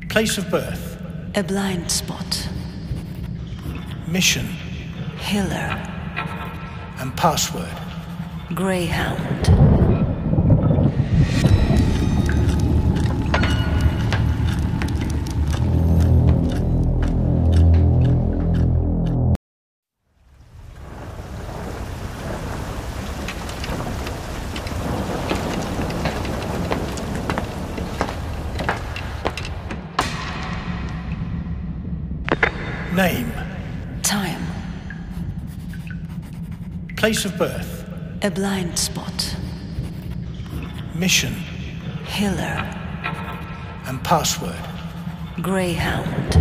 Place of birth. A blind spot. Mission. Healer. And password. Greyhound. Name. Time. Place of birth. A blind spot. Mission. Healer. And password. Greyhound.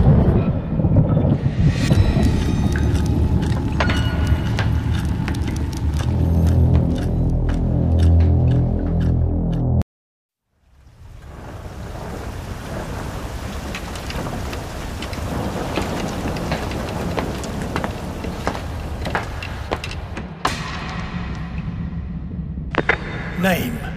Name.